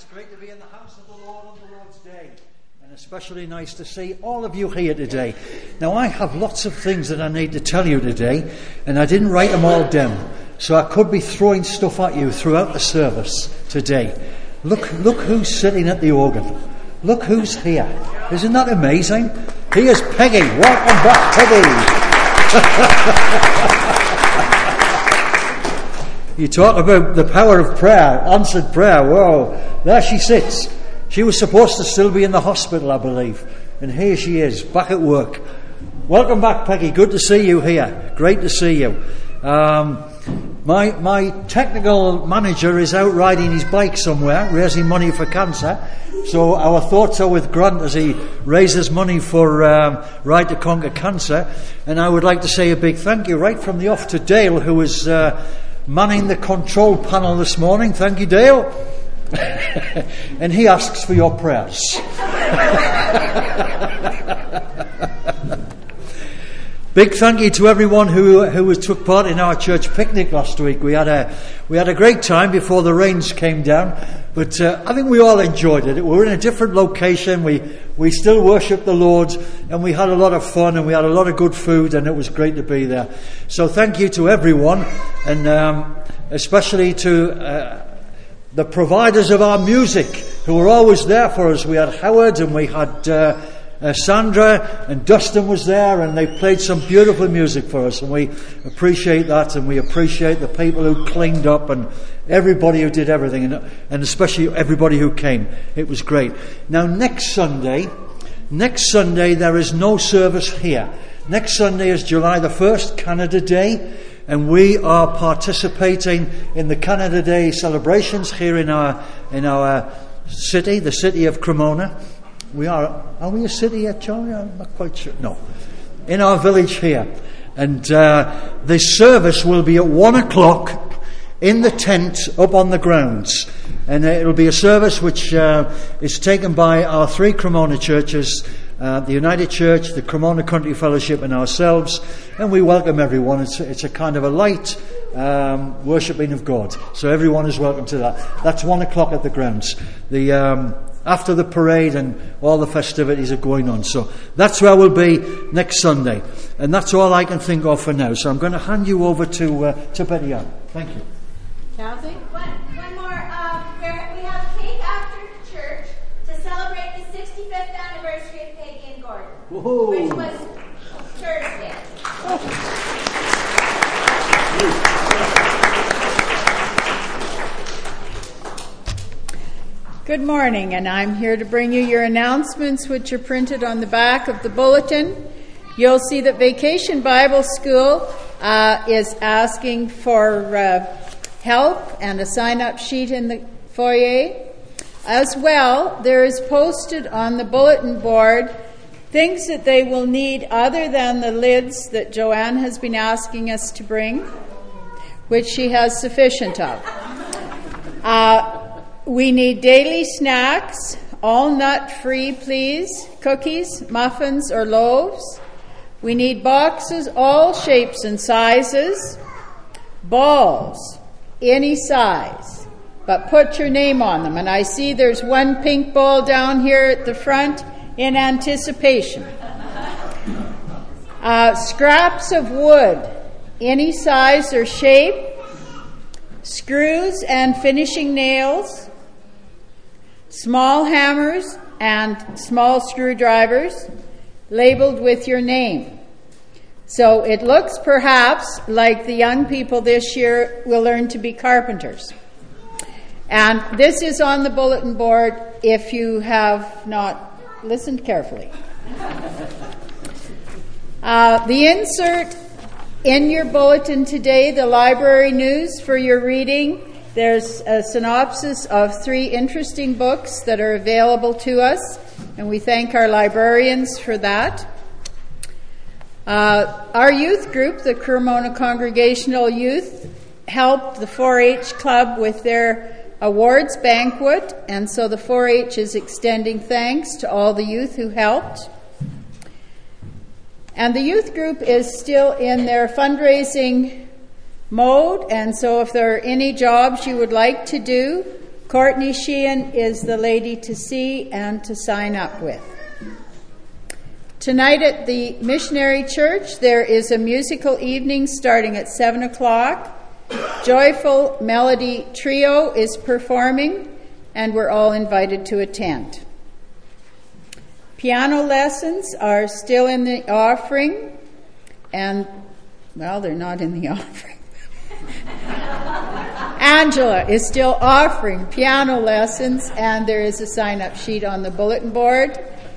great to be in the house of the Lord on the Lord's Day. And especially nice to see all of you here today. Now, I have lots of things that I need to tell you today, and I didn't write them all down. So I could be throwing stuff at you throughout the service today. Look who's sitting at the organ. Look who's here. Isn't that amazing? Here's Peggy. Welcome back, Peggy. You talk about the power of prayer, answered prayer. Whoa, there she sits. She was supposed to still be in the hospital, I believe. And here she is, back at work. Welcome back, Peggy. Good to see you here. Great to see you. My technical manager is out riding his bike somewhere, raising money for cancer. So our thoughts are with Grant as he raises money for Ride to Conquer Cancer. And I would like to say a big thank you right from the off to Dale, who was manning the control panel this morning. Thank you, Dale. And he asks for your prayers. Big thank you to everyone who took part in our church picnic last week. We had a great time before the rains came down, but I think we all enjoyed it. We were in a different location. We still worshipped the Lord, and we had a lot of fun, and we had a lot of good food, and it was great to be there. So thank you to everyone, and especially to the providers of our music, who were always there for us. We had Howard, and we had Sandra, and Dustin was there, and they played some beautiful music for us, and we appreciate that, and we appreciate the people who cleaned up, and everybody who did everything, and especially everybody who came. It was great. Now, next Sunday there is no service here. Next Sunday is July the 1st, Canada Day, and we are participating in the Canada Day celebrations here in our city, the city of Cremona. Are we a city yet, Charlie? I'm not quite sure. No. In our village here. And this service will be at 1 o'clock in the tent up on the grounds. And it'll be a service which is taken by our three Cremona churches, the United Church, the Cremona Country Fellowship, and ourselves. And we welcome everyone. It's a kind of a light worshipping of God. So everyone is welcome to that. That's 1 o'clock at the grounds. After the parade and all the festivities are going on. So that's where we'll be next Sunday. And that's all I can think of for now. So I'm going to hand you over to Betty Ann. Thank you. Chelsea? One more. We have cake after church to celebrate the 65th anniversary of Peggy and Gordon. Whoa. Which was Thursday. Good morning, and I'm here to bring you your announcements, which are printed on the back of the bulletin. You'll see that Vacation Bible School is asking for help and a sign-up sheet in the foyer. As well, there is posted on the bulletin board things that they will need other than the lids that Joanne has been asking us to bring, which she has sufficient of. We need daily snacks, all nut-free, please, cookies, muffins, or loaves. We need boxes, all shapes and sizes. Balls, any size, but put your name on them. And I see there's one pink ball down here at the front in anticipation. Scraps of wood, any size or shape. Screws and finishing nails. Small hammers and small screwdrivers labeled with your name. So it looks perhaps like the young people this year will learn to be carpenters. And this is on the bulletin board if you have not listened carefully. The insert in your bulletin today, the library news for your reading. There's a synopsis of 3 interesting books that are available to us, and we thank our librarians for that. Our youth group, the Cremona Congregational Youth, helped the 4-H Club with their awards banquet, and so the 4-H is extending thanks to all the youth who helped. And the youth group is still in their fundraising mode, and so if there are any jobs you would like to do, Courtney Sheehan is the lady to see and to sign up with. Tonight at the Missionary Church, there is a musical evening starting at 7 o'clock. Joyful Melody Trio is performing, and we're all invited to attend. Piano lessons are still in the offering, and, well, they're not in the offering. Angela is still offering piano lessons, and there is a sign-up sheet on the bulletin board.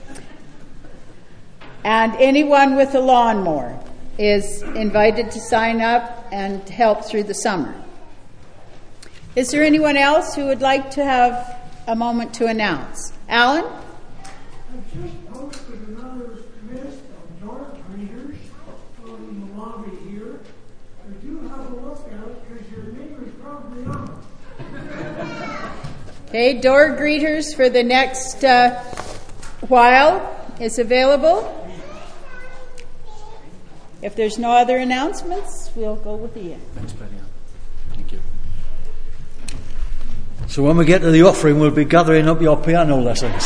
And anyone with a lawnmower is invited to sign up and help through the summer. Is there anyone else who would like to have a moment to announce? Alan? I've just posted another list of door greeters in the lobby here. I do have a look at it because your name is probably on it. Okay, door greeters for the next while is available. If there's no other announcements, we'll go with Ian. Thanks, Penny. Thank you. So when we get to the offering, we'll be gathering up your piano lessons.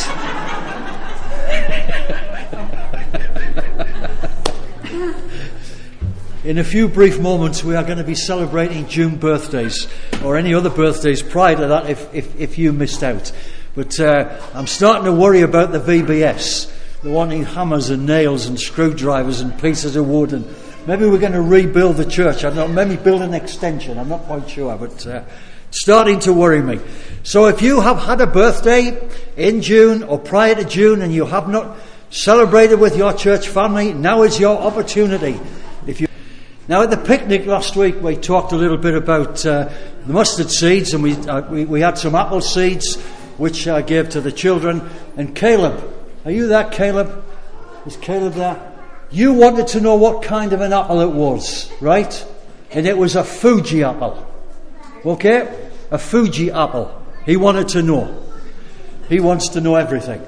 In a few brief moments, we are going to be celebrating June birthdays, or any other birthdays prior to that if you missed out. But I'm starting to worry about the VBS. They're wanting hammers and nails and screwdrivers and pieces of wood, and maybe we're going to rebuild the church. I don't know, maybe build an extension. I'm not quite sure, but it's starting to worry me. So if you have had a birthday in June or prior to June and you have not celebrated with your church family, now is your opportunity. Now at the picnic last week we talked a little bit about the mustard seeds, and we had some apple seeds which I gave to the children. And Caleb, are you there, Caleb? Is Caleb there? You wanted to know what kind of an apple it was, right? And it was a Fuji apple. Okay? A Fuji apple. He wanted to know. He wants to know everything.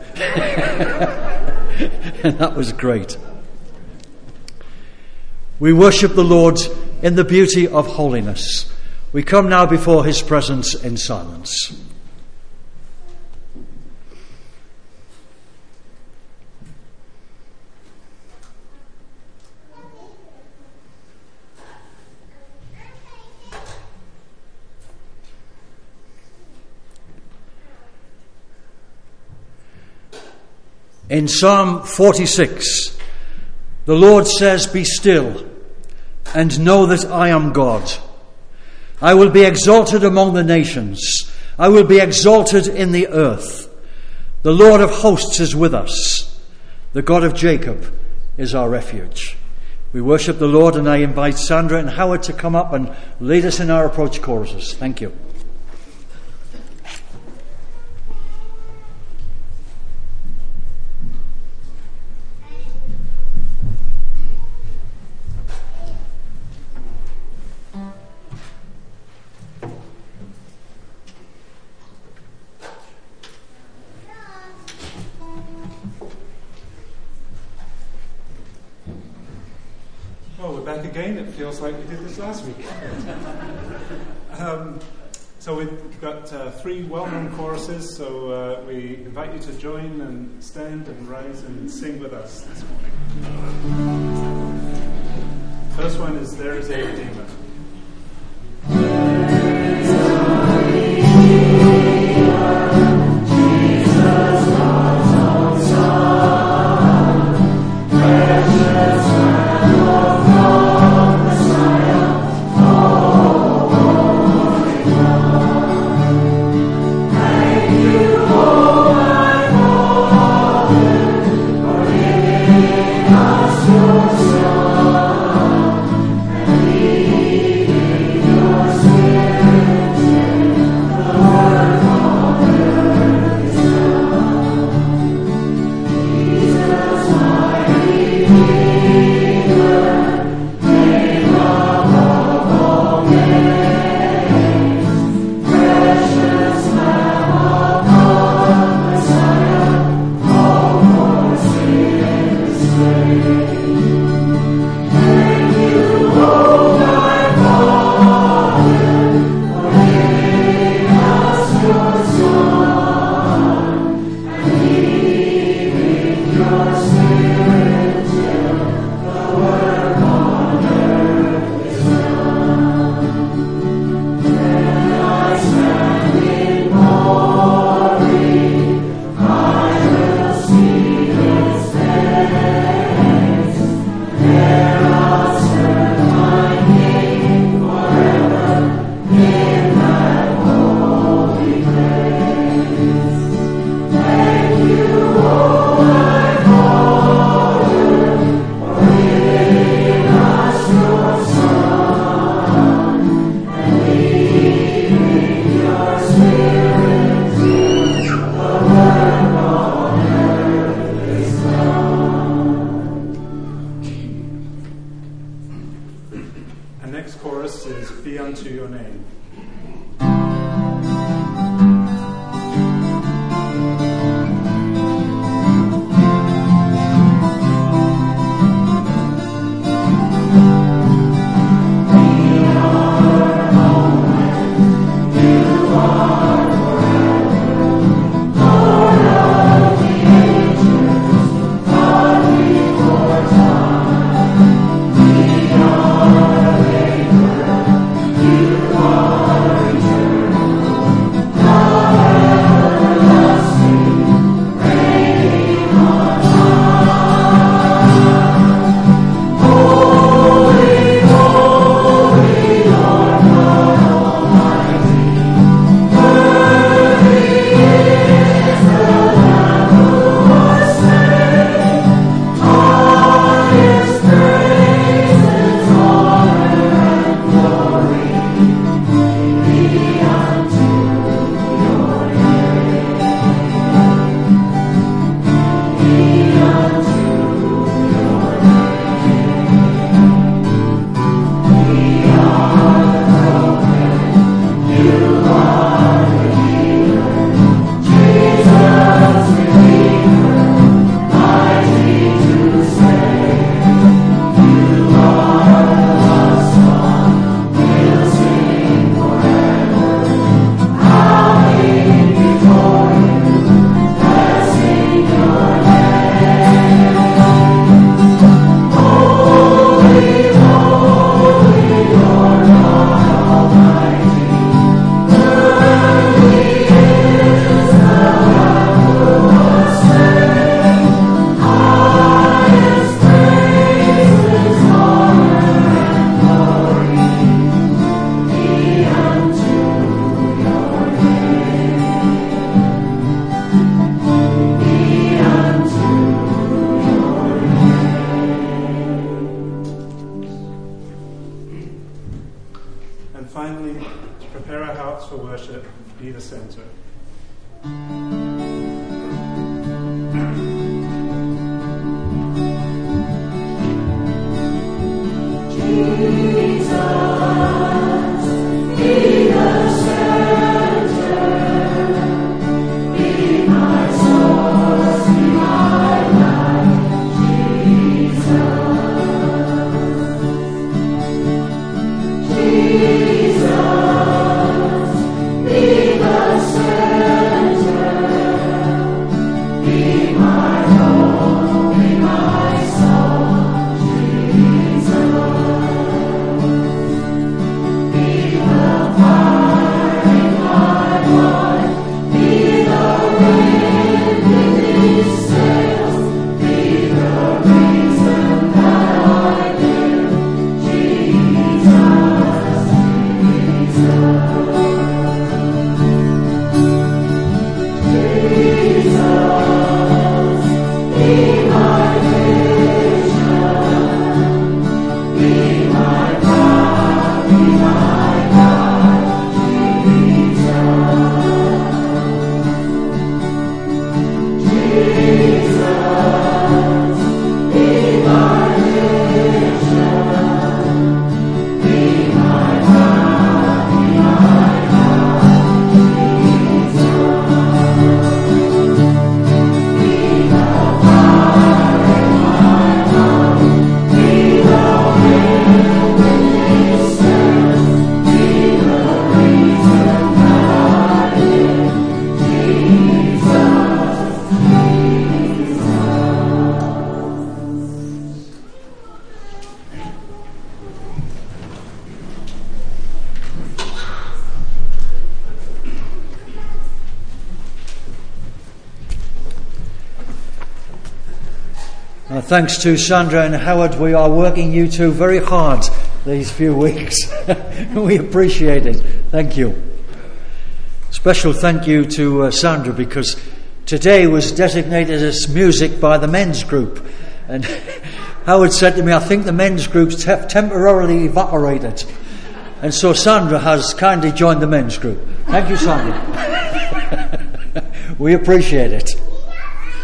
And that was great. We worship the Lord in the beauty of holiness. We come now before his presence in silence. In Psalm 46, the Lord says, "Be still and know that I am God. I will be exalted among the nations. I will be exalted in the earth. The Lord of hosts is with us. The God of Jacob is our refuge." We worship the Lord, and I invite Sandra and Howard to come up and lead us in our approach choruses. Thank you. Well, we're back again. It feels like we did this last week. So we've got three well-known choruses, so we invite you to join and stand and rise and sing with us this morning. First one is "There Is a Redeemer." be unto your name. Be the center. Thanks to Sandra and Howard. We are working you two very hard these few weeks. We appreciate it. Thank you. Special thank you to Sandra, because today was designated as music by the men's group. And Howard said to me, I think the men's group's temporarily evaporated. And so Sandra has kindly joined the men's group. Thank you, Sandra. We appreciate it.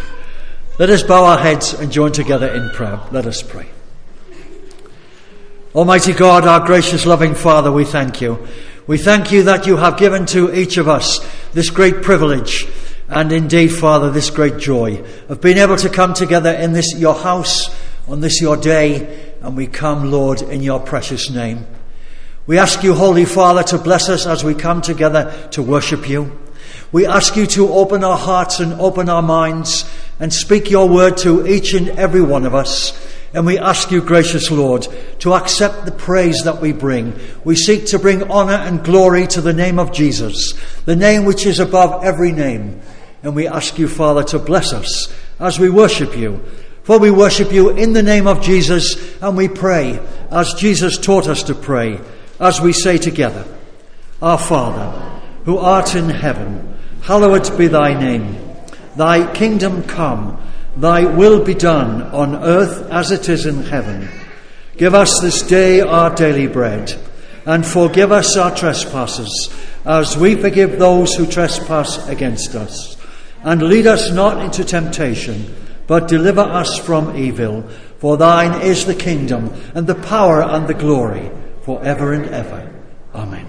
Let us bow our heads and join together in prayer. Let us pray. Almighty God, our gracious, loving Father, we thank you. We thank you that you have given to each of us this great privilege and indeed, Father, this great joy of being able to come together in this your house on this your day, and we come, Lord, in your precious name. We ask you, Holy Father, to bless us as we come together to worship you. We ask you to open our hearts and open our minds and speak your word to each and every one of us. And we ask you, gracious Lord, to accept the praise that we bring. We seek to bring honour and glory to the name of Jesus, the name which is above every name. And we ask you, Father, to bless us as we worship you. For we worship you in the name of Jesus, and we pray as Jesus taught us to pray, as we say together, Our Father, who art in heaven, hallowed be thy name. Thy kingdom come, thy will be done on earth as it is in heaven. Give us this day our daily bread, and forgive us our trespasses, as we forgive those who trespass against us. And lead us not into temptation, but deliver us from evil. For thine is the kingdom, and the power, and the glory, for ever and ever. Amen.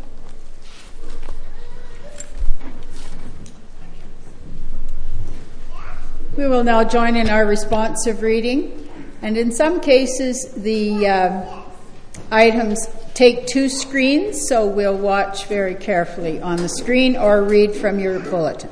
We will now join in our responsive reading, and in some cases the items take two screens, so we'll watch very carefully on the screen or read from your bulletin.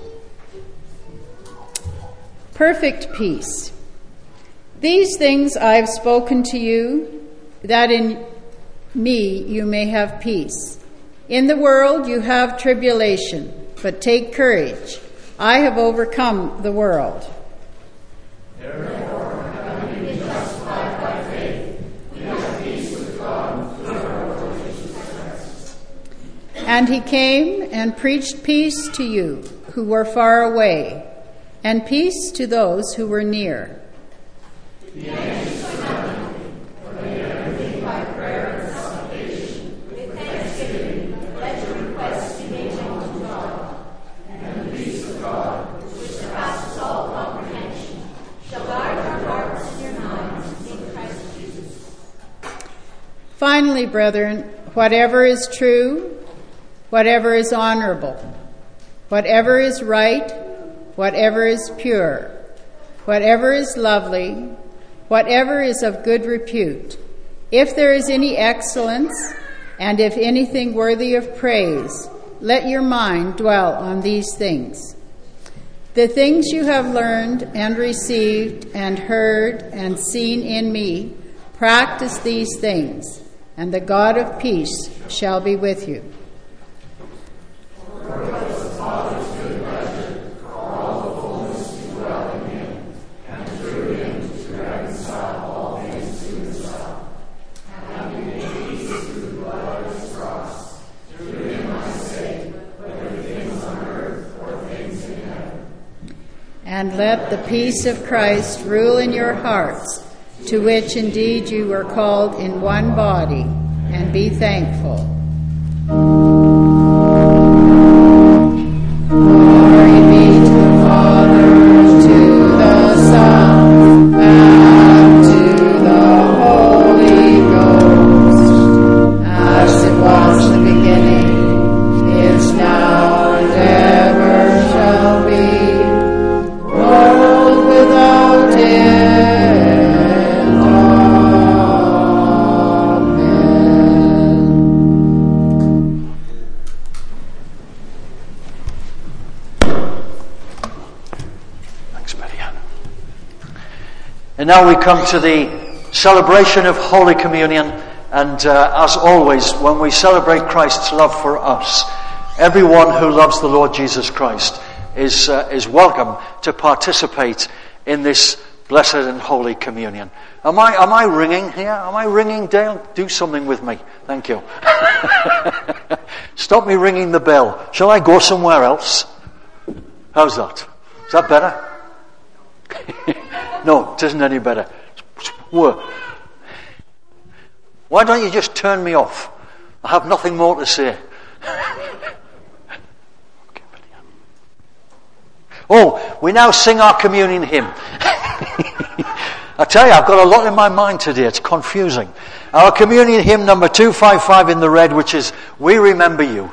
Perfect peace. These things I have spoken to you, that in me you may have peace. In the world you have tribulation, but take courage. I have overcome the world. Therefore, having been justified by faith, we have peace with God through our Lord Jesus Christ. And he came and preached peace to you who were far away, and peace to those who were near. Be anxious for nothing, but in everything by prayer and supplication, with thanksgiving, let your requests be made known to God. And the peace of God, which surpasses all comprehension, shall guard your hearts and your minds in Christ Jesus. Finally, brethren, whatever is true, whatever is honorable, whatever is right, whatever is pure, whatever is lovely, whatever is of good repute, if there is any excellence, and if anything worthy of praise, let your mind dwell on these things. The things you have learned and received and heard and seen in me, practice these things, and the God of peace shall be with you. And let the peace of Christ rule in your hearts, to which indeed you were called in one body, and be thankful. Glory be to the Father, to the Son, and to the Holy Ghost, as it was in the beginning, is now, and ever shall be, world without end. Amen. Thanks, Marianne. And now we come to the celebration of Holy Communion. And as always, when we celebrate Christ's love for us, everyone who loves the Lord Jesus Christ is welcome to participate in this blessed and holy communion. Am I ringing here? Am I ringing, Dale? Do something with me. Thank you. Stop me ringing the bell. Shall I go somewhere else? How's that? Is that better? No, it isn't any better. Why don't you just turn me off? I have nothing more to say. Oh, we now sing our communion hymn. I tell you, I've got a lot in my mind today. It's confusing. Our communion hymn number 255 in the red, which is We Remember You.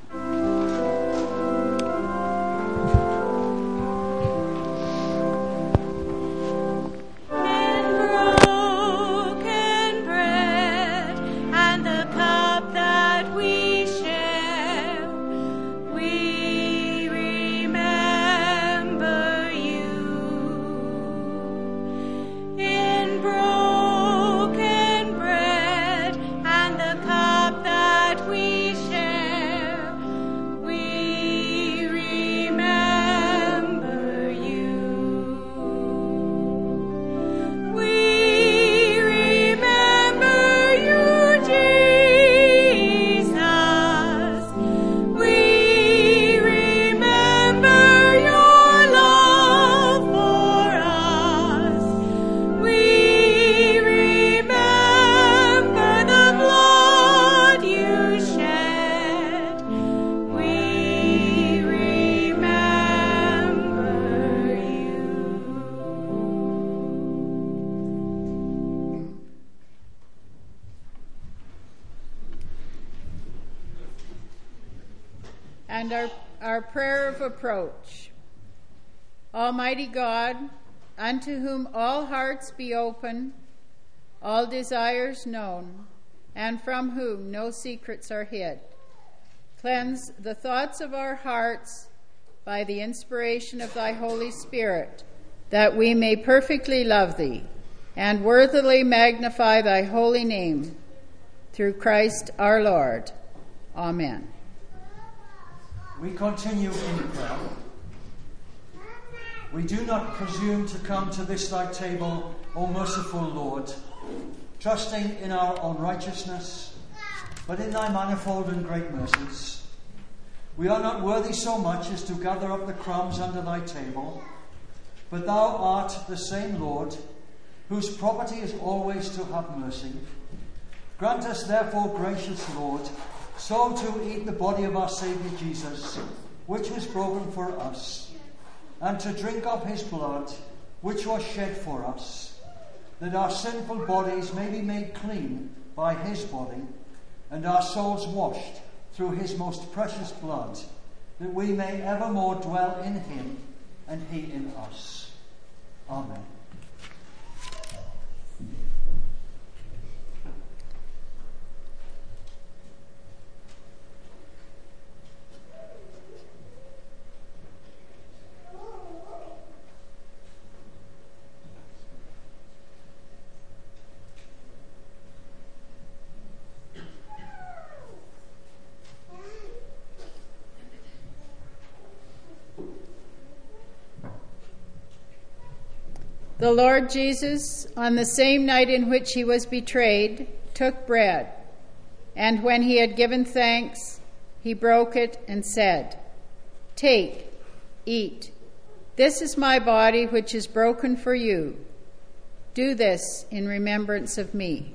And our prayer of approach. Almighty God, unto whom all hearts be open, all desires known, and from whom no secrets are hid, cleanse the thoughts of our hearts by the inspiration of thy Holy Spirit, that we may perfectly love thee and worthily magnify thy holy name, through Christ our Lord. Amen. We continue in prayer. We do not presume to come to this thy table, O merciful Lord, trusting in our own righteousness, but in thy manifold and great mercies. We are not worthy so much as to gather up the crumbs under thy table, but thou art the same Lord, whose property is always to have mercy. Grant us therefore, gracious Lord, so to eat the body of our Saviour Jesus, which was broken for us, and to drink of his blood, which was shed for us, that our sinful bodies may be made clean by his body, and our souls washed through his most precious blood, that we may evermore dwell in him, and he in us. Amen. The Lord Jesus, on the same night in which he was betrayed, took bread, and when he had given thanks, he broke it and said, "Take, eat. This is my body which is broken for you. Do this in remembrance of me."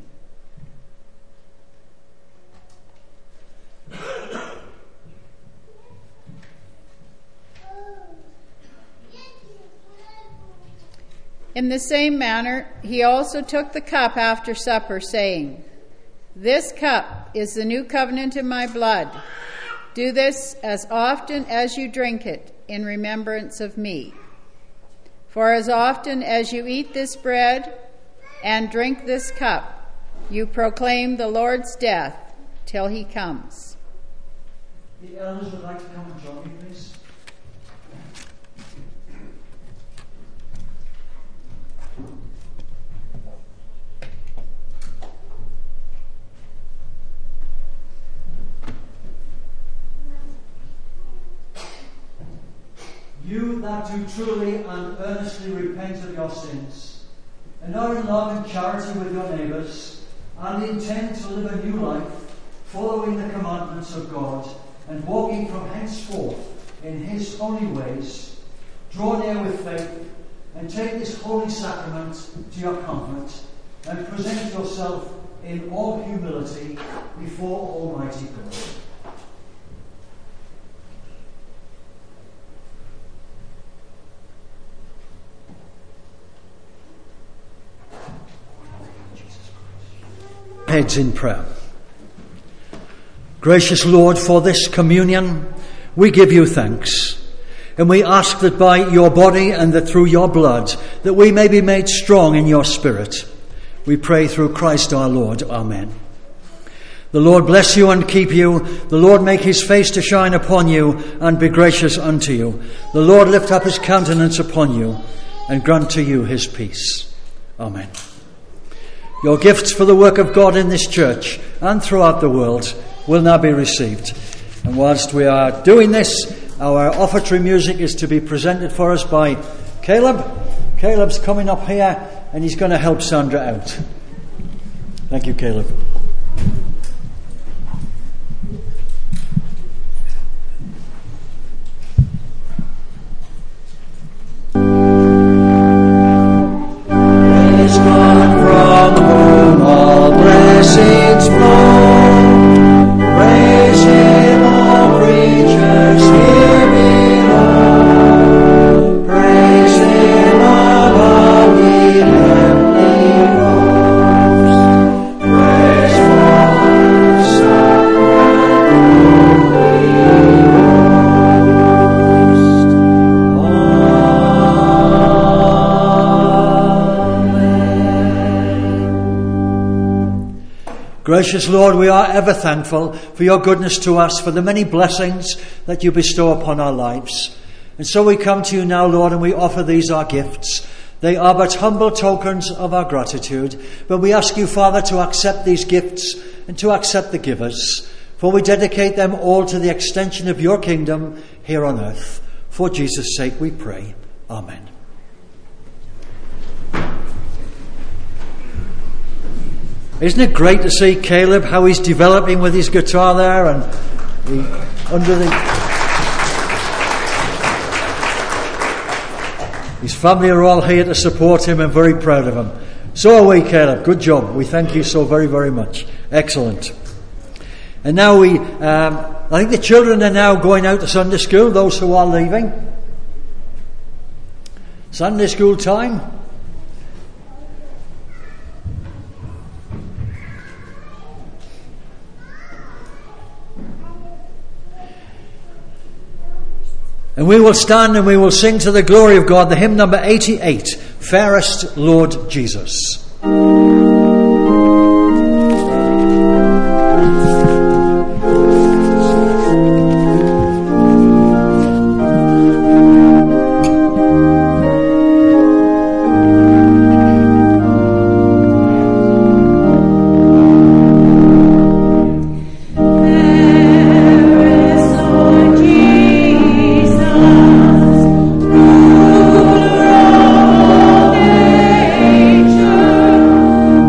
In the same manner, he also took the cup after supper, saying, "This cup is the new covenant in my blood. Do this as often as you drink it in remembrance of me. For as often as you eat this bread and drink this cup, you proclaim the Lord's death till he comes." The elders would like to come and join me, please. You that do truly and earnestly repent of your sins, and are in love and charity with your neighbours, and intend to live a new life, following the commandments of God, and walking from henceforth in his holy ways, draw near with faith, and take this holy sacrament to your comfort, and present yourself in all humility before Almighty God. Heads in prayer. Gracious Lord, for this communion, we give you thanks. And we ask that by your body and that through your blood, that we may be made strong in your spirit. We pray through Christ our Lord. Amen. The Lord bless you and keep you. The Lord make his face to shine upon you and be gracious unto you. The Lord lift up his countenance upon you and grant to you his peace. Amen. Your gifts for the work of God in this church and throughout the world will now be received. And whilst we are doing this, our offertory music is to be presented for us by Caleb. Caleb's coming up here and he's going to help Sandra out. Thank you, Caleb. Praise God from whom all blessings flow. Praise him, all creatures here below. Praise him above the heavenly hosts. Praise Father, Son, and Holy Ghost. Gracious Lord, we are ever thankful for your goodness to us, for the many blessings that you bestow upon our lives. And so we come to you now, Lord, and we offer these our gifts. They are but humble tokens of our gratitude, but we ask you, Father, to accept these gifts and to accept the givers, for we dedicate them all to the extension of your kingdom here on earth. For Jesus' sake we pray. Amen. Isn't it great to see Caleb, how he's developing with his guitar there, and his family are all here to support him and very proud of him. So are we, Caleb. Good job. We thank you so very, very much. Excellent. And now I think the children are now going out to Sunday school, those who are leaving. Sunday school time. And we will stand and we will sing to the glory of God the hymn number 88, Fairest Lord Jesus. Nature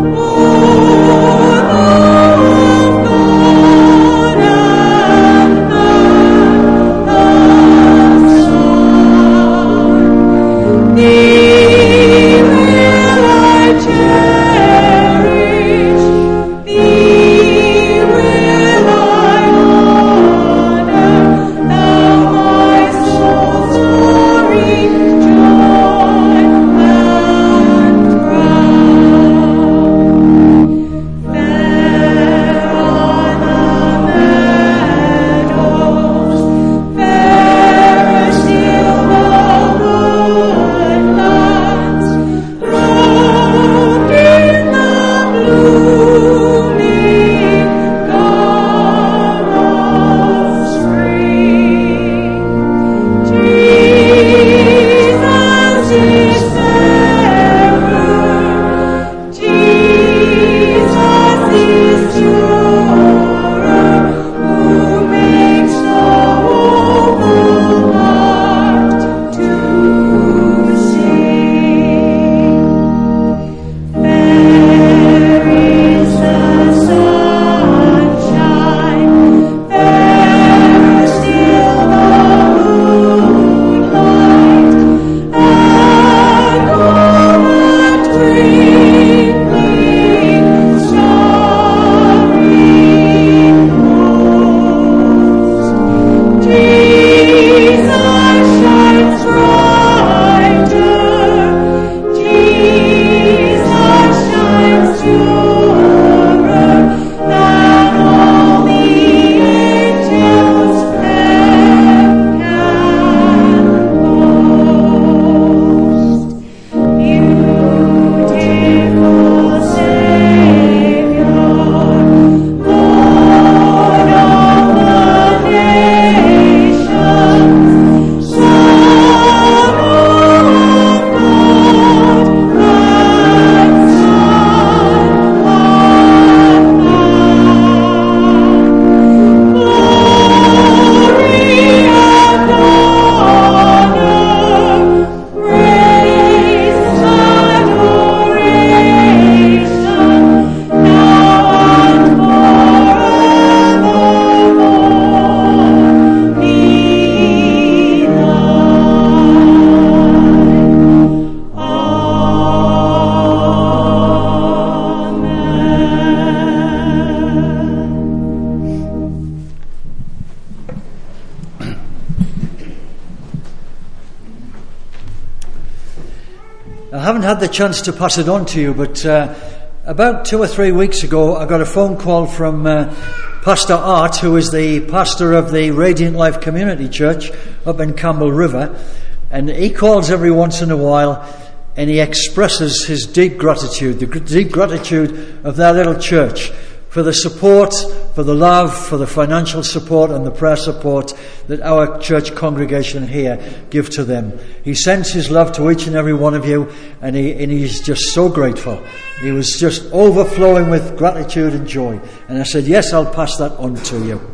had the chance to pass it on to you, but about 2 or 3 weeks ago, I got a phone call from Pastor Art, who is the pastor of the Radiant Life Community Church up in Campbell River, and he calls every once in a while and he expresses his deep gratitude, the deep gratitude of their little church for the support, for the love, for the financial support and the prayer support that our church congregation here give to them. He sends his love to each and every one of you, and he's just so grateful. He was just overflowing with gratitude and joy. And I said, yes, I'll pass that on to you.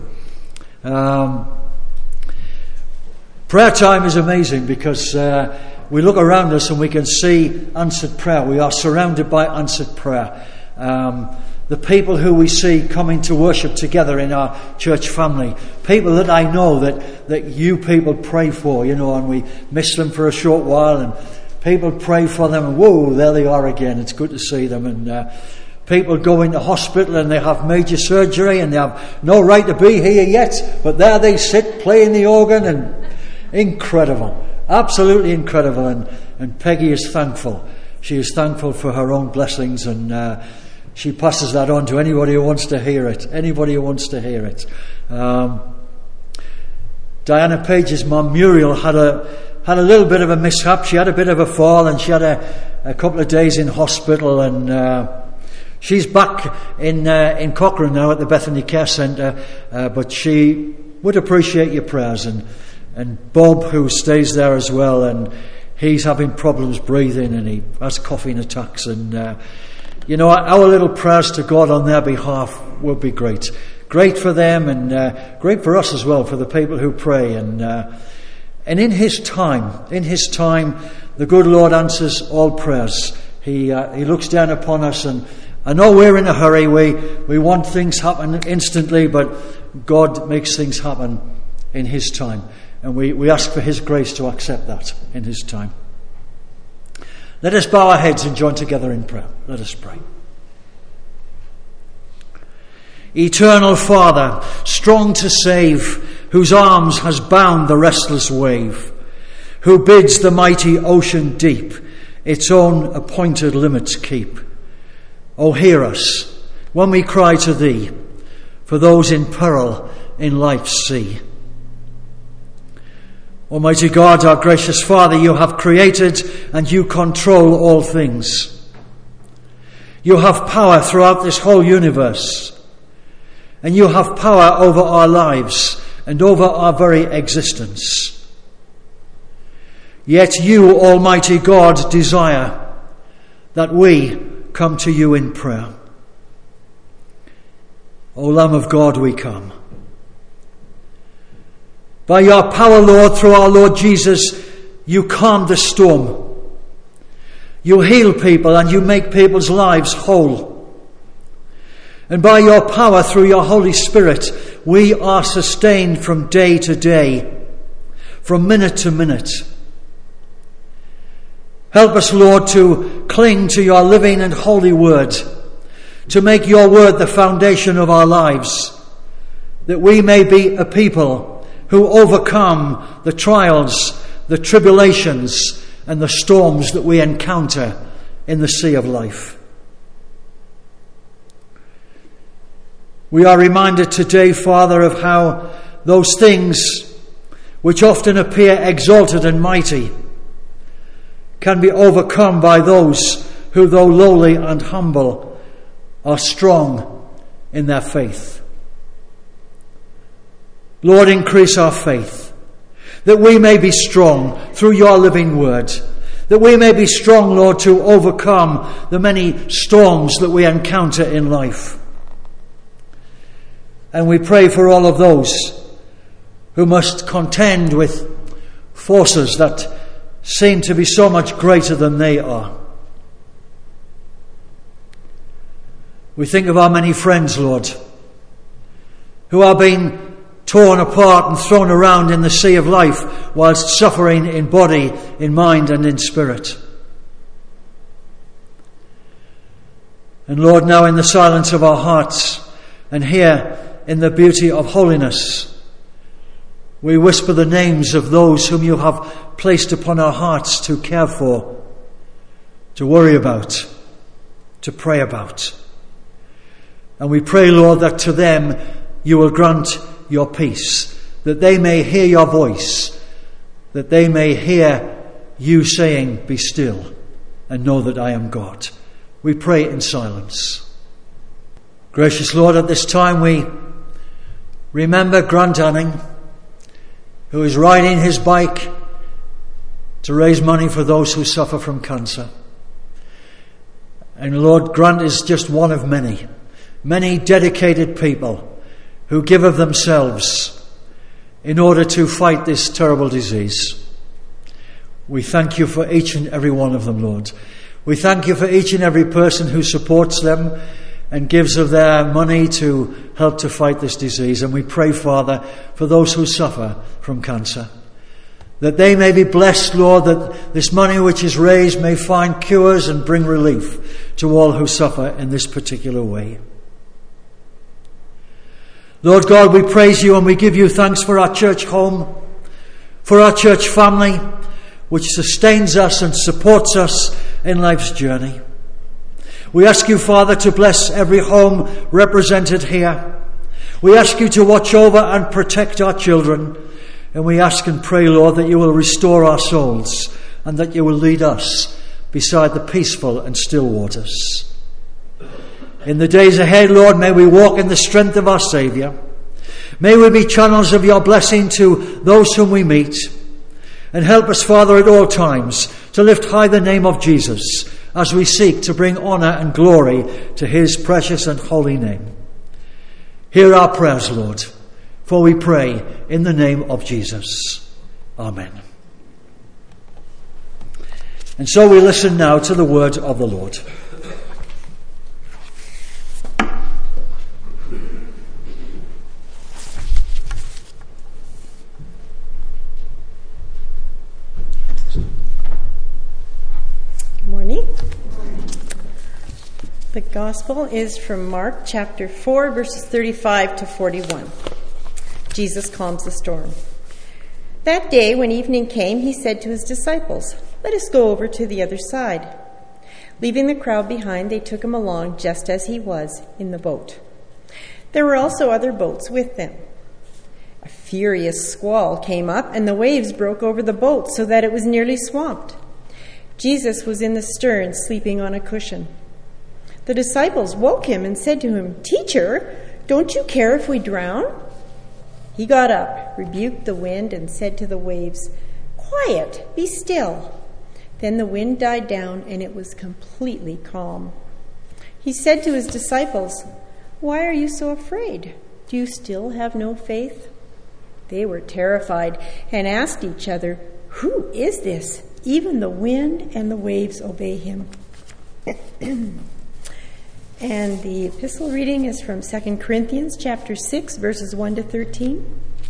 Prayer time is amazing because we look around us and we can see answered prayer. We are surrounded by answered prayer. The people who we see coming to worship together in our church family, people that I know that you people pray for, and we miss them for a short while, and people pray for them, and whoa, there they are again. It's good to see them. And people go into hospital and they have major surgery and they have no right to be here yet, but there they sit playing the organ, and incredible, absolutely incredible. And Peggy is thankful. She is thankful for her own blessings, and she passes that on to anybody who wants to hear it. Anybody who wants to hear it. Diana Page's mum Muriel had a little bit of a mishap. She had a bit of a fall, and she had a couple of days in hospital, and she's back in Cochrane now at the Bethany Care Centre. But she would appreciate your prayers, and Bob, who stays there as well, and he's having problems breathing, and he has coughing attacks, and our little prayers to God on their behalf would be great. Great for them, and great for us as well, for the people who pray. And in His time, the good Lord answers all prayers. He looks down upon us, and I know we're in a hurry. We want things happen instantly, but God makes things happen in His time. And we ask for His grace to accept that in His time. Let us bow our heads and join together in prayer. Let us pray. Eternal Father, strong to save, whose arms has bound the restless wave, who bids the mighty ocean deep its own appointed limits keep. O hear us when we cry to Thee for those in peril in life's sea. Almighty God, our gracious Father, You have created and You control all things. You have power throughout this whole universe, and You have power over our lives and over our very existence. Yet You, Almighty God, desire that we come to You in prayer. O Lamb of God, we come. By Your power, Lord, through our Lord Jesus, You calm the storm. You heal people and You make people's lives whole. And by Your power, through Your Holy Spirit, we are sustained from day to day, from minute to minute. Help us, Lord, to cling to Your living and holy word, to make Your word the foundation of our lives, that we may be a people who overcome the trials, the tribulations, and the storms that we encounter in the sea of life. We are reminded today, Father, of how those things which often appear exalted and mighty can be overcome by those who, though lowly and humble, are strong in their faith. Lord, increase our faith, that we may be strong through Your living word, that we may be strong, Lord, to overcome the many storms that we encounter in life. And we pray for all of those who must contend with forces that seem to be so much greater than they are. We think of our many friends, Lord, who are being torn apart and thrown around in the sea of life whilst suffering in body, in mind and in spirit. And Lord, now in the silence of our hearts and here in the beauty of holiness, we whisper the names of those whom You have placed upon our hearts to care for, to worry about, to pray about. And we pray, Lord, that to them you will grant your peace, that they may hear your voice, that they may hear you saying, "Be still, and know that I am God." We pray in silence. Gracious Lord, at this time we remember Grant Anning, who is riding his bike to raise money for those who suffer from cancer. And Lord, Grant is just one of many dedicated people who give of themselves in order to fight this terrible disease. We thank you for each and every one of them, Lord. We thank you for each and every person who supports them and gives of their money to help to fight this disease. And we pray, Father, for those who suffer from cancer, that they may be blessed, Lord, that this money which is raised may find cures and bring relief to all who suffer in this particular way. Lord God, we praise you and we give you thanks for our church home, for our church family, which sustains us and supports us in life's journey. We ask you, Father, to bless every home represented here. We ask you to watch over and protect our children. And we ask and pray, Lord, that you will restore our souls and that you will lead us beside the peaceful and still waters. In the days ahead, Lord, may we walk in the strength of our Saviour. May we be channels of your blessing to those whom we meet. And help us, Father, at all times to lift high the name of Jesus as we seek to bring honour and glory to his precious and holy name. Hear our prayers, Lord, for we pray in the name of Jesus. Amen. And so we listen now to the word of the Lord. The Gospel is from Mark chapter 4, verses 35 to 41. Jesus calms the storm. That day, when evening came, he said to his disciples, "Let us go over to the other side." Leaving the crowd behind, they took him along just as he was in the boat. There were also other boats with them. A furious squall came up, and the waves broke over the boat so that it was nearly swamped. Jesus was in the stern, sleeping on a cushion. The disciples woke him and said to him, "Teacher, don't you care if we drown?" He got up, rebuked the wind, and said to the waves, "Quiet, be still." Then the wind died down, and it was completely calm. He said to his disciples, "Why are you so afraid? Do you still have no faith?" They were terrified and asked each other, "Who is this? Even the wind and the waves obey him." And the epistle reading is from 2 Corinthians chapter 6, verses 1 to 13.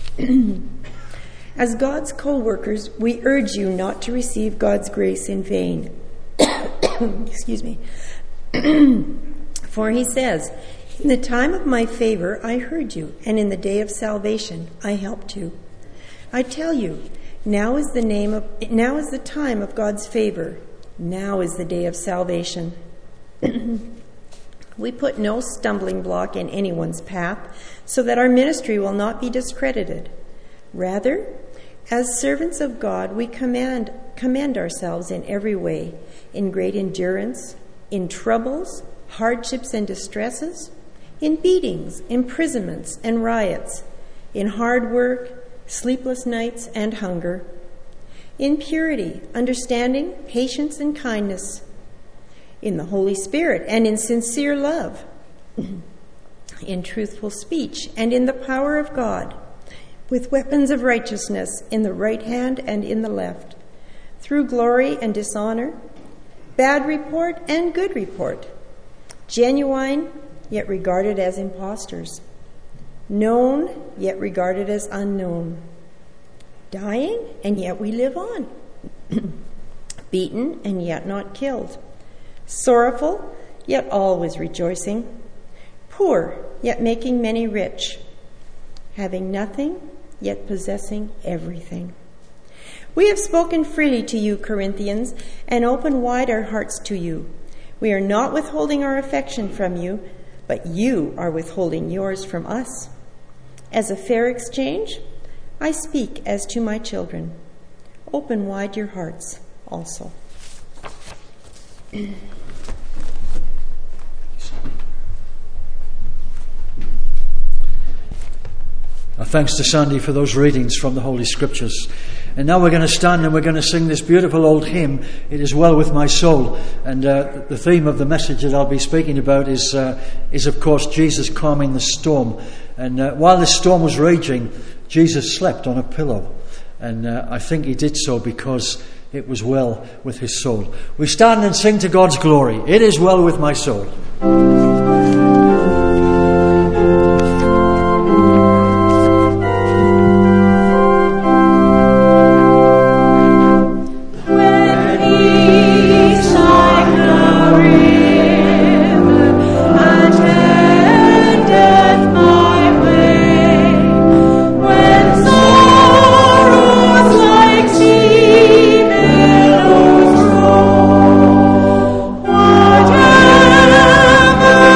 As God's co-workers, we urge you not to receive God's grace in vain. Excuse me. For he says, "In the time of my favor I heard you, and in the day of salvation I helped you." I tell you, now is the time of God's favor. Now is the day of salvation. We put no stumbling block in anyone's path, so that our ministry will not be discredited. Rather, as servants of God, we commend ourselves in every way, in great endurance, in troubles, hardships and distresses, in beatings, imprisonments and riots, in hard work, sleepless nights and hunger, in purity, understanding, patience and kindness, in the Holy Spirit and in sincere love, in truthful speech and in the power of God, with weapons of righteousness in the right hand and in the left, through glory and dishonor, bad report and good report, genuine yet regarded as impostors, known yet regarded as unknown, dying and yet we live on, beaten and yet not killed, sorrowful, yet always rejoicing, poor, yet making many rich, having nothing, yet possessing everything. We have spoken freely to you, Corinthians, and opened wide our hearts to you. We are not withholding our affection from you, but you are withholding yours from us. As a fair exchange, I speak as to my children. Open wide your hearts also. Thanks to Sandy for those readings from the Holy Scriptures. And now we're going to stand and we're going to sing this beautiful old hymn, It Is Well With My Soul. And the theme of the message that I'll be speaking about is of course, Jesus calming the storm. And while the storm was raging, Jesus slept on a pillow. And I think he did so because it was well with his soul. We stand and sing to God's glory. It is well with my soul. Whatever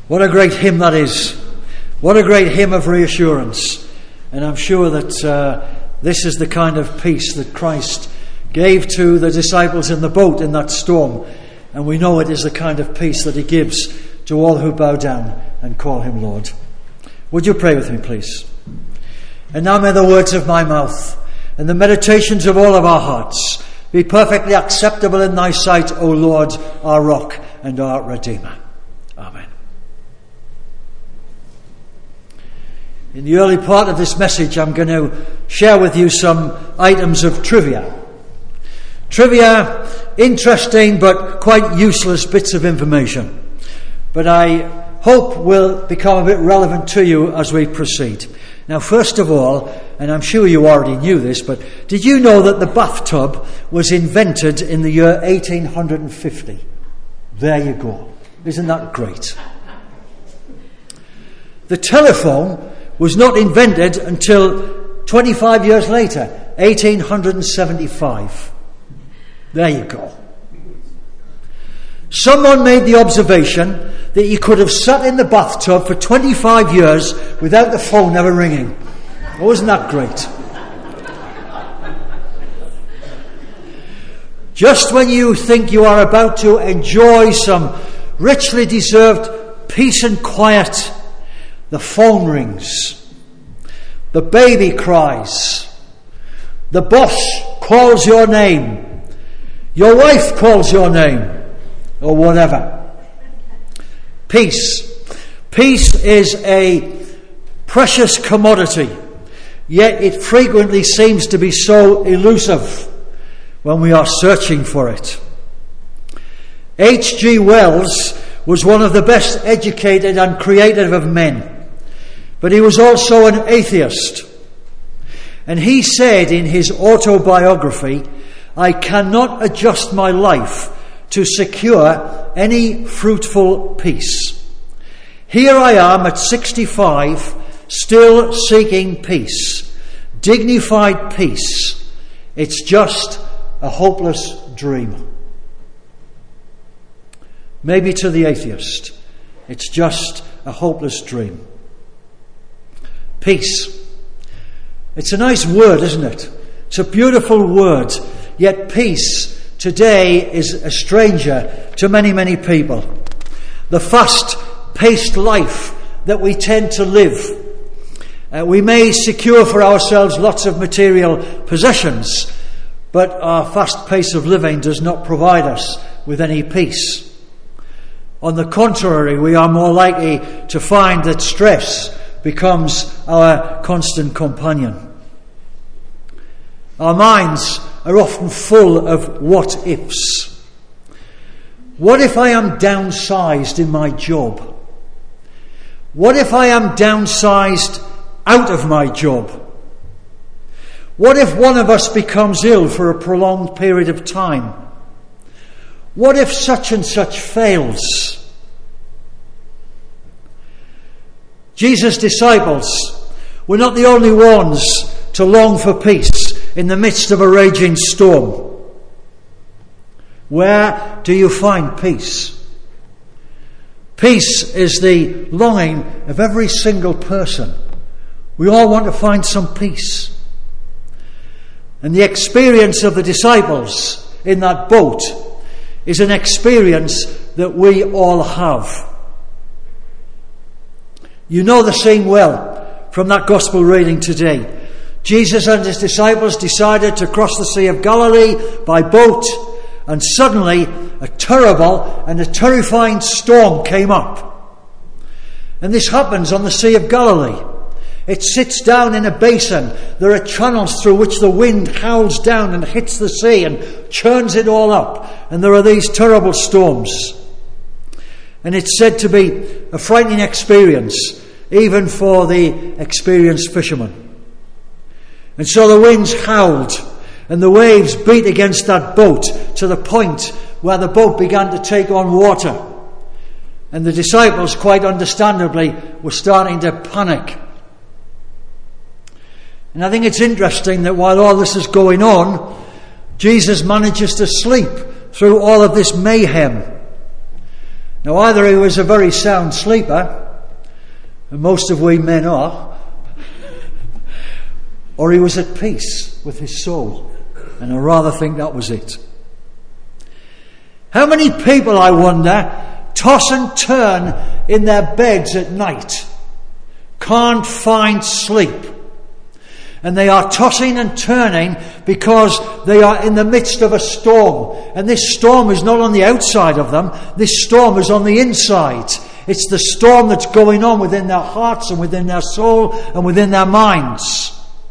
What a great hymn that is. What a great hymn of reassurance. And I'm sure that this is the kind of peace that Christ gave to the disciples in the boat in that storm. And we know it is the kind of peace that he gives to all who bow down and call him Lord. Would you pray with me, please? And now may the words of my mouth and the meditations of all of our hearts be perfectly acceptable in thy sight, O Lord, our rock and our Redeemer. Amen. In the early part of this message, I'm going to share with you some items of trivia. Trivia, interesting but quite useless bits of information. But I hope will become a bit relevant to you as we proceed. Now, first of all, and I'm sure you already knew this, but did you know that the bathtub was invented in the year 1850? There you go. Isn't that great? The telephone was not invented until 25 years later, 1875. There you go. Someone made the observation that you could have sat in the bathtub for 25 years without the phone ever ringing. Oh, isn't that great? Just when you think you are about to enjoy some richly deserved peace and quiet, the phone rings. The baby cries. The boss calls your name. Your wife calls your name. Or whatever. Peace. Peace is a precious commodity, yet it frequently seems to be so elusive when we are searching for it. H.G. Wells was one of the best educated and creative of men, but he was also an atheist. And he said in his autobiography, "I cannot adjust my life to secure any fruitful peace. Here I am at 65, still seeking peace, dignified peace. It's just a hopeless dream." Maybe to the atheist, it's just a hopeless dream. Peace. It's a nice word, isn't it? It's a beautiful word, yet peace today is a stranger to many, many people. The fast-paced life that we tend to live. We may secure for ourselves lots of material possessions, but our fast pace of living does not provide us with any peace. On the contrary, we are more likely to find that stress becomes our constant companion. Our minds are often full of what-ifs. What if I am downsized in my job? What if I am downsized out of my job? What if one of us becomes ill for a prolonged period of time? What if such and such fails? Jesus' disciples were not the only ones to long for peace in the midst of a raging storm. Where do you find peace? Peace is the longing of every single person. We all want to find some peace. And the experience of the disciples in that boat is an experience that we all have. You know the scene well from that gospel reading today. Jesus and his disciples decided to cross the Sea of Galilee by boat, and suddenly a terrible and a terrifying storm came up. And this happens on the Sea of Galilee. It sits down in a basin. There are channels through which the wind howls down and hits the sea and churns it all up. And there are these terrible storms. And it's said to be a frightening experience, even for the experienced fishermen. And so the winds howled and the waves beat against that boat to the point where the boat began to take on water. And the disciples, quite understandably, were starting to panic. And I think it's interesting that while all this is going on, Jesus manages to sleep through all of this mayhem. Now either he was a very sound sleeper, and most of we men are, or he was at peace with his soul. And I rather think that was it. How many people, I wonder, toss and turn in their beds at night, can't find sleep, and they are tossing and turning because they are in the midst of a storm, and this storm is not on the outside of them, this storm is on the inside. It's the storm that's going on within their hearts and within their soul and within their minds.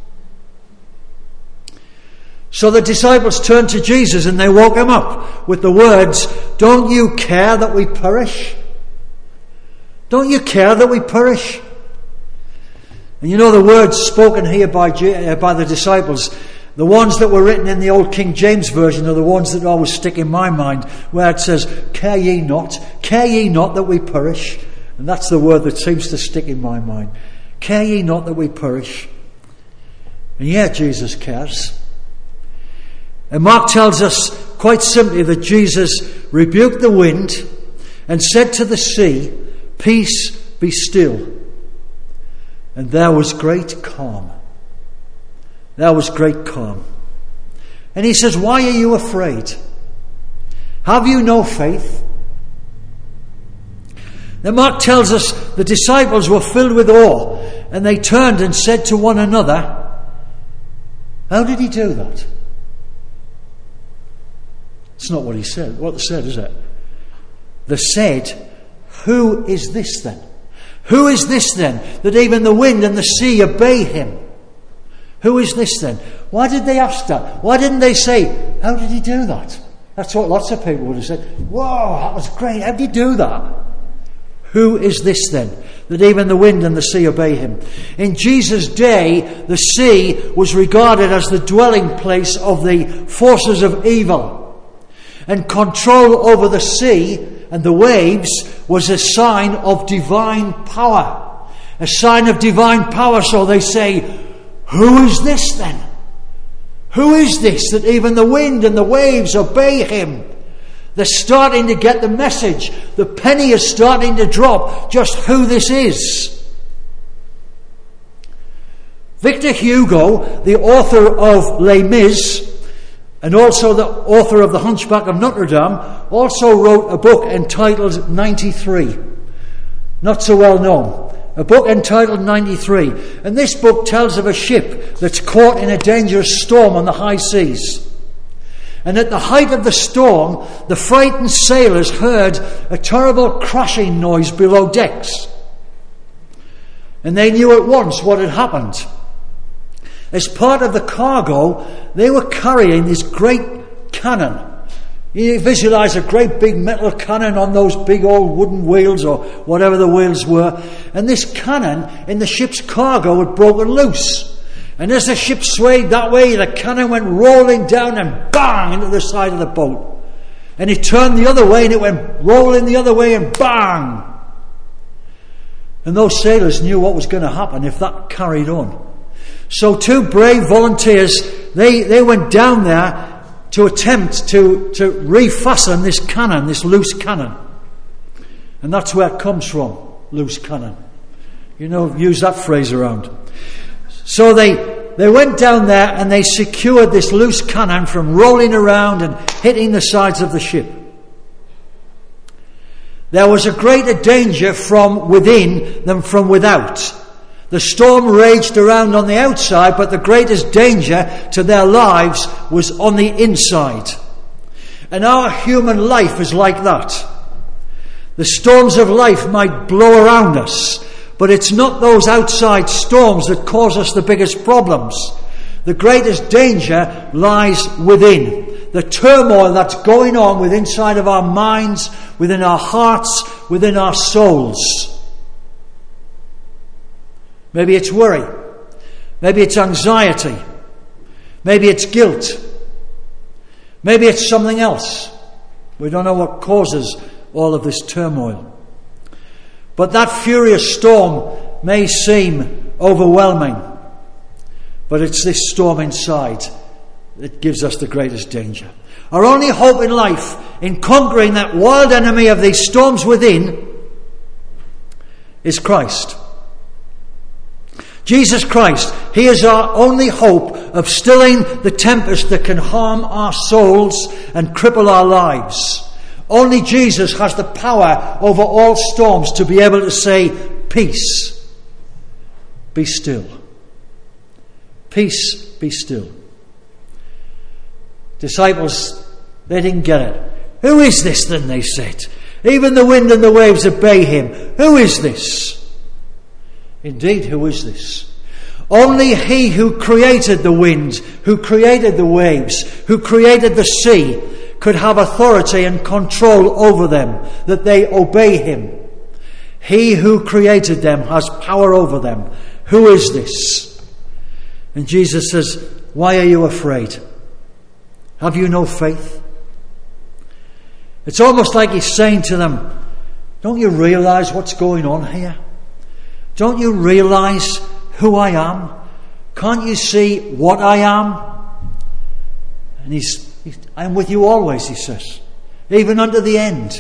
So the disciples turned to Jesus and they woke him up with the words, "Don't you care that we perish? Don't you care that we perish?" And you know the words spoken here by the disciples, the ones that were written in the old King James Version are the ones that always stick in my mind, where it says, care ye not that we perish. And that's the word that seems to stick in my mind. Care ye not that we perish. And yeah, Jesus cares. And Mark tells us quite simply that Jesus rebuked the wind and said to the sea, "Peace, be still." And there was great calm. There was great calm. And he says, "Why are you afraid? Have you no faith?" Then Mark tells us the disciples were filled with awe, and they turned and said to one another, "How did he do that?" It's not what he said. What they said, is it? They said, "Who is this then? Who is this then, that even the wind and the sea obey him? Who is this then?" Why did they ask that? Why didn't they say, "How did he do that?" That's what lots of people would have said. "Whoa, that was great. How did he do that?" Who is this then, that even the wind and the sea obey him? In Jesus' day, the sea was regarded as the dwelling place of the forces of evil. And control over the sea and the waves was a sign of divine power. A sign of divine power. So they say, "Who is this then? Who is this that even the wind and the waves obey him?" They're starting to get the message. The penny is starting to drop just who this is. Victor Hugo, the author of Les Mis, and also the author of The Hunchback of Notre Dame, also wrote a book entitled 93. Not so well known. A book entitled 93. And this book tells of a ship that's caught in a dangerous storm on the high seas. And at the height of the storm, the frightened sailors heard a terrible crashing noise below decks. And they knew at once what had happened. As part of the cargo, they were carrying this great cannon. You visualize a great big metal cannon on those big old wooden wheels or whatever the wheels were. And this cannon in the ship's cargo had broken loose. And as the ship swayed that way, the cannon went rolling down and bang into the side of the boat. And it turned the other way and it went rolling the other way and bang. And those sailors knew what was going to happen if that carried on. So two brave volunteers, they went down there to attempt to refasten this cannon, this loose cannon. And that's where it comes from, loose cannon. You know, use that phrase around. So they went down there and they secured this loose cannon from rolling around and hitting the sides of the ship. There was a greater danger from within than from without. The storm raged around on the outside, but the greatest danger to their lives was on the inside. And our human life is like that. The storms of life might blow around us, but it's not those outside storms that cause us the biggest problems. The greatest danger lies within. The turmoil that's going on within inside of our minds, within our hearts, within our souls. Maybe it's worry. Maybe it's anxiety. Maybe it's guilt. Maybe it's something else. We don't know what causes all of this turmoil. But that furious storm may seem overwhelming. But it's this storm inside that gives us the greatest danger. our only hope in life, in conquering that wild enemy of these storms within, is Christ. Jesus Christ, He is our only hope of stilling the tempest that can harm our souls and cripple our lives. Only Jesus has the power over all storms to be able to say, peace, be still. Peace, be still. Disciples, they didn't get it. Who is this then, they said? Even the wind and the waves obey Him. Who is this? Indeed, who is this? Only He who created the wind, who created the waves, who created the sea, could have authority and control over them, that they obey Him. He who created them has power over them. Who is this? And Jesus says, why are you afraid? Have you no faith? It's almost like He's saying to them, don't you realize what's going on here? Don't you realize who I am? Can't you see what I am? And I'm with you always, He says, even unto the end.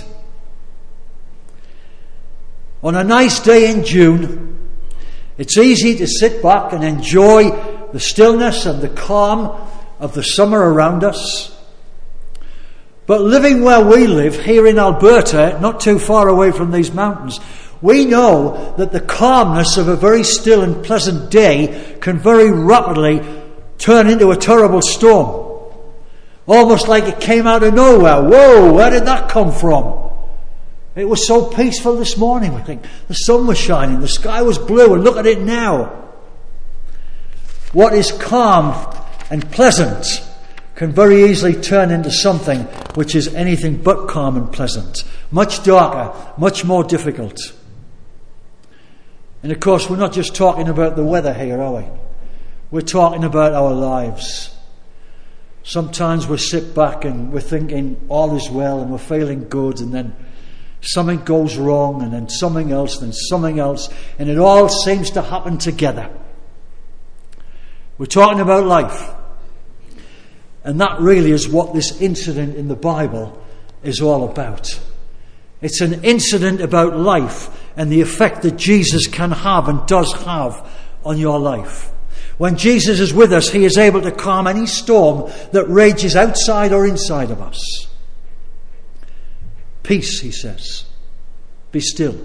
On a nice day in June, it's easy to sit back and enjoy the stillness and the calm of the summer around us. But living where we live, here in Alberta, not too far away from these mountains, we know that the calmness of a very still and pleasant day can very rapidly turn into a terrible storm. Almost like it came out of nowhere. Whoa, where did that come from? It was so peaceful this morning, I think. The sun was shining, the sky was blue, and look at it now. What is calm and pleasant can very easily turn into something which is anything but calm and pleasant. Much darker, much more difficult. And of course, we're not just talking about the weather here, are we? We're talking about our lives. Sometimes we sit back and we're thinking all is well and we're feeling good, and then something goes wrong, and then something else, and it all seems to happen together. We're talking about life. And that really is what this incident in the Bible is all about. It's an incident about life and the effect that Jesus can have and does have on your life. When Jesus is with us, He is able to calm any storm that rages outside or inside of us. Peace, He says. Be still.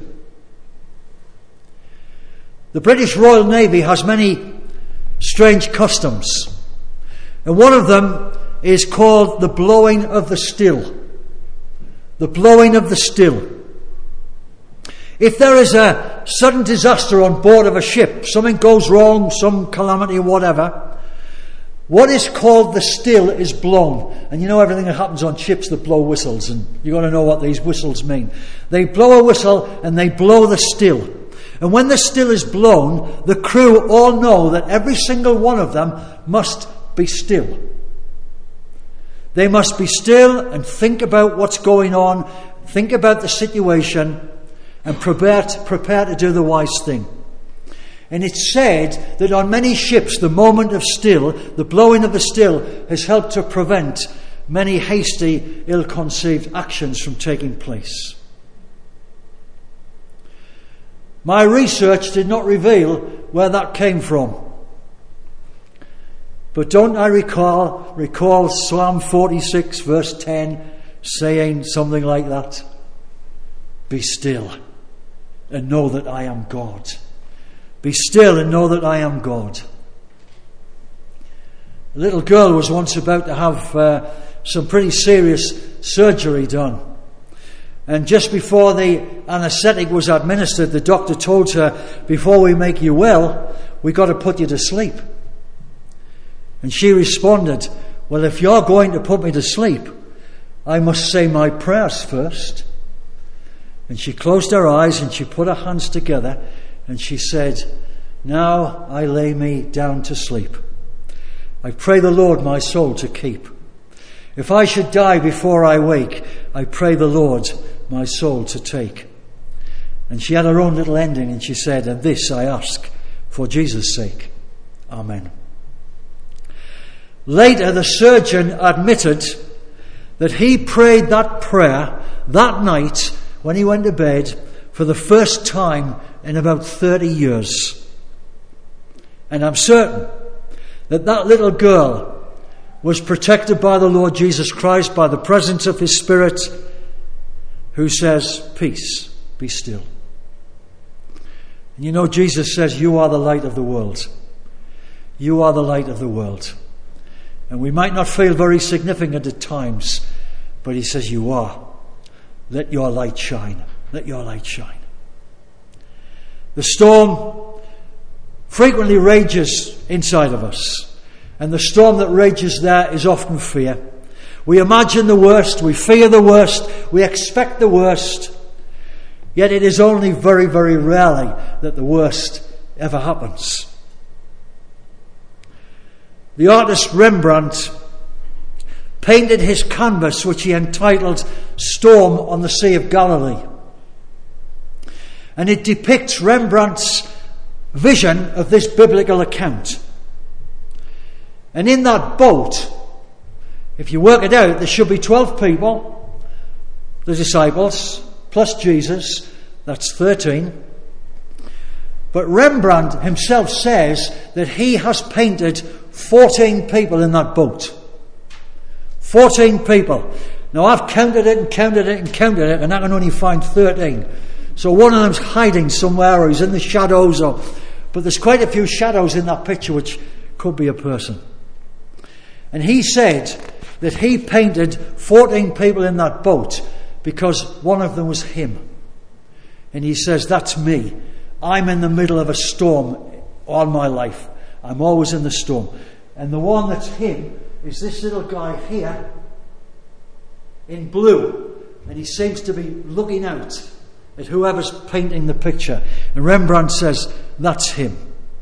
The British Royal Navy has many strange customs. And one of them is called the blowing of the still. The blowing of the still. If there is a sudden disaster on board of a ship, something goes wrong, some calamity, whatever, what is called the still is blown. And you know everything that happens on ships that blow whistles, and you've got to know what these whistles mean. They blow a whistle and they blow the still. And when the still is blown, the crew all know that every single one of them must be still. They must be still and think about what's going on, think about the situation, and prepare to do the wise thing. And it's said that on many ships, the moment of still, the blowing of the still, has helped to prevent many hasty, ill-conceived actions from taking place. My research did not reveal where that came from. But don't I recall Psalm 46 verse 10 saying something like that? Be still and know that I am God. Be still and know that I am God. A little girl was once about to have some pretty serious surgery done. And just before the anaesthetic was administered, the doctor told her, before we make you well, we've got to put you to sleep. And she responded, well, if you're going to put me to sleep, I must say my prayers first. And she closed her eyes and she put her hands together and she said, now I lay me down to sleep. I pray the Lord my soul to keep. If I should die before I wake, I pray the Lord my soul to take. And she had her own little ending and she said, and this I ask for Jesus' sake. Amen. Later, the surgeon admitted that he prayed that prayer that night when he went to bed for the first time in about 30 years. And I'm certain that that little girl was protected by the Lord Jesus Christ, by the presence of his Spirit, who says, peace, be still. And you know, Jesus says, you are the light of the world. You are the light of the world. And we might not feel very significant at times, but he says, you are. Let your light shine. Let your light shine. The storm frequently rages inside of us. And the storm that rages there is often fear. We imagine the worst, we fear the worst, we expect the worst. Yet it is only very, very rarely that the worst ever happens. The artist Rembrandt painted his canvas, which he entitled Storm on the Sea of Galilee. And it depicts Rembrandt's vision of this biblical account. And in that boat, if you work it out, there should be 12 people, the disciples, plus Jesus, that's 13. But Rembrandt himself says that he has painted 14 people in that boat. 14 people. Now I've counted it and counted it and counted it, and I can only find 13. So one of them's hiding somewhere, or he's in the shadows, but there's quite a few shadows in that picture, which could be a person. And he said that he painted 14 people in that boat because one of them was him. And he says, that's me. I'm in the middle of a storm all my life. I'm always in the storm. And the one that's him is this little guy here in blue. And he seems to be looking out at whoever's painting the picture. And Rembrandt says, that's him.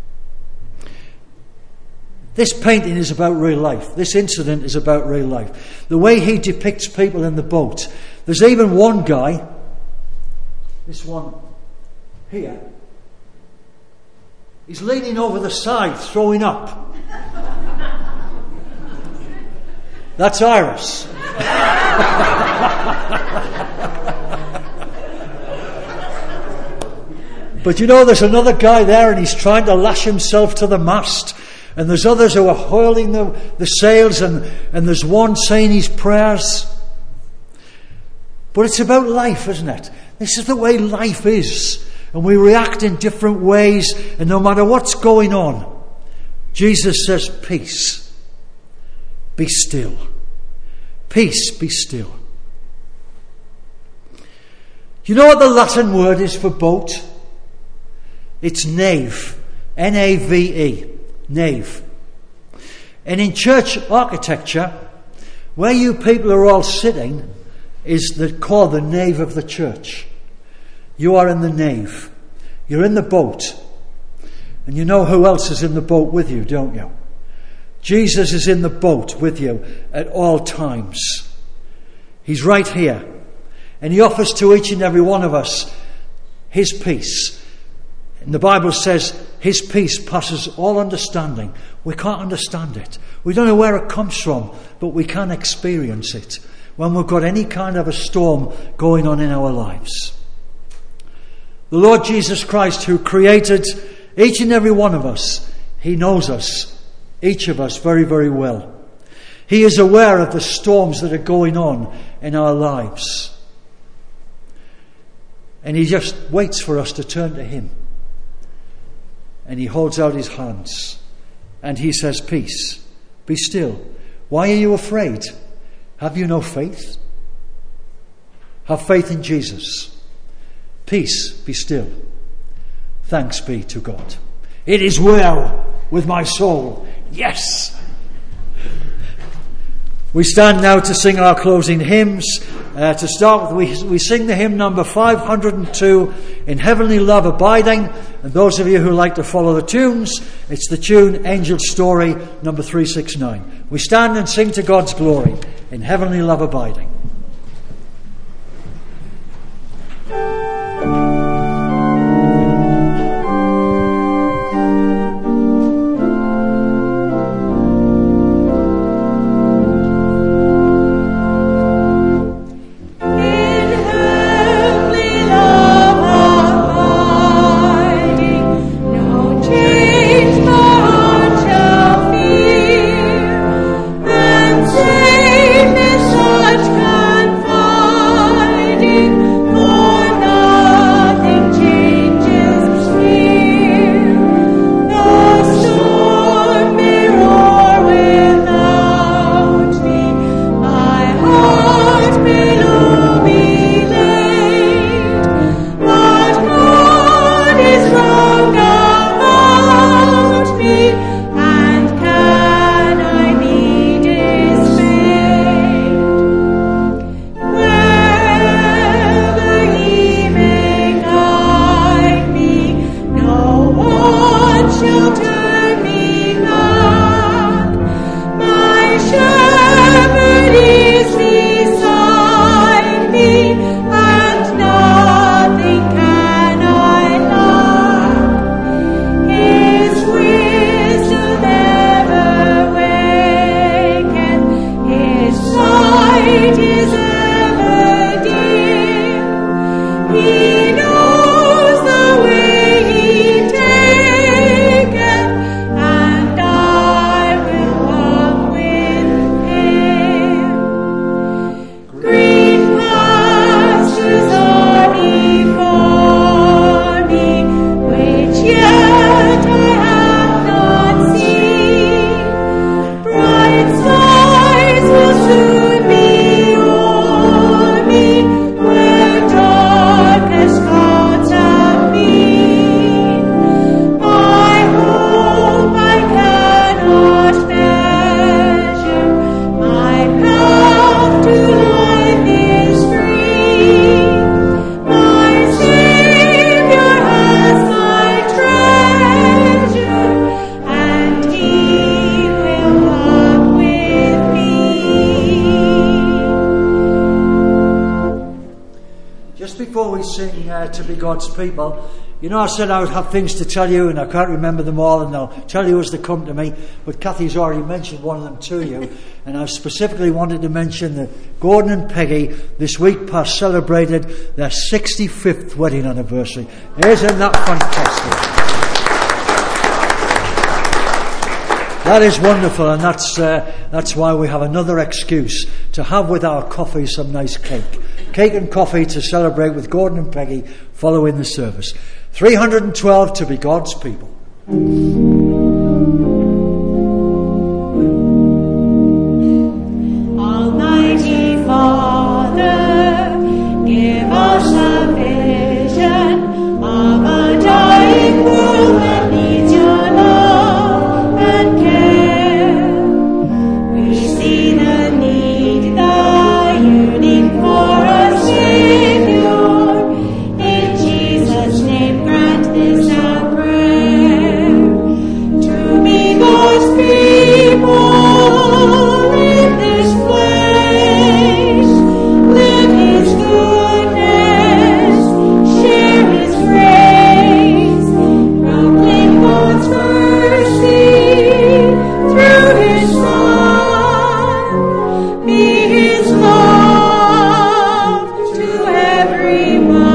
This painting is about real life. This incident is about real life. The way he depicts people in the boat. There's even one guy, this one here, he's leaning over the side, throwing up. That's Iris. But you know, there's another guy there and he's trying to lash himself to the mast. And there's others who are hoiling the sails, and there's one saying his prayers. But it's about life, isn't it? This is the way life is. And we react in different ways, and no matter what's going on, Jesus says, peace, be still. Peace, be still. Do you know what the Latin word is for boat? It's nave. N-A-V-E. Nave. And in church architecture, where you people are all sitting is called the nave of the church. You are in the nave. You're in the boat. And you know who else is in the boat with you, don't you? Jesus is in the boat with you at all times. He's right here. And he offers to each and every one of us his peace. And the Bible says his peace passes all understanding. We can't understand it. We don't know where it comes from, but we can experience it when we've got any kind of a storm going on in our lives. The Lord Jesus Christ, who created each and every one of us, he knows us, each of us, very, very well. He is aware of the storms that are going on in our lives. And he just waits for us to turn to him. And he holds out his hands. And he says, peace, be still. Why are you afraid? Have you no faith? Have faith in Jesus. Peace, be still. Thanks be to God. It is well with my soul. Yes. We stand now to sing our closing hymns. To start with, we sing the hymn number 502, In Heavenly Love Abiding. And those of you who like to follow the tunes, it's the tune Angel Story, number 369. We stand and sing to God's glory, In Heavenly Love Abiding. to be God's people. You know, I said I would have things to tell you, and I can't remember them all, and I'll tell you as they come to me. But Kathy's already mentioned one of them to you, and I specifically wanted to mention that Gordon and Peggy this week past celebrated their 65th wedding anniversary. Isn't that fantastic? That is wonderful, and that's why we have another excuse to have with our coffee some nice cake. Cake and coffee to celebrate with Gordon and Peggy following the service. 312 to be God's people. Almighty Father, give us a vision of a dying world that needs your love and care. We see the need, the yearning for a Savior. In Jesus' name, grant this our prayer. To be God's people in this place, live His goodness, share His grace, proclaim God's mercy through His Son, be His love to everyone.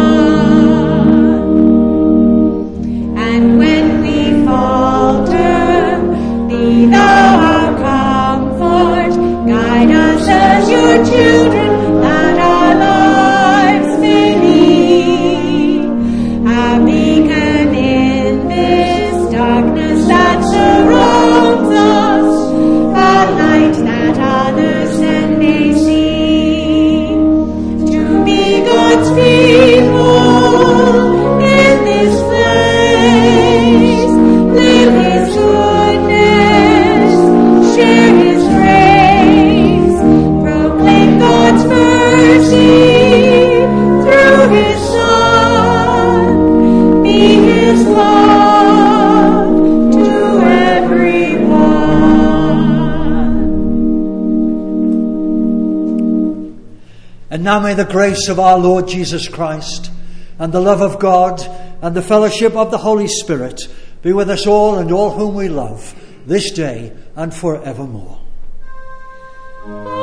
And when we falter, be thou our comfort, guide us as your children, that our lives may be a beacon in this darkness that surrounds us, a light that others then may see. To be God's people in this place, live His goodness, share His grace, proclaim God's mercy through His Son, be His love to everyone. And now may the grace of our Lord Jesus Christ, and the love of God, and the fellowship of the Holy Spirit be with us all and all whom we love, this day and forevermore.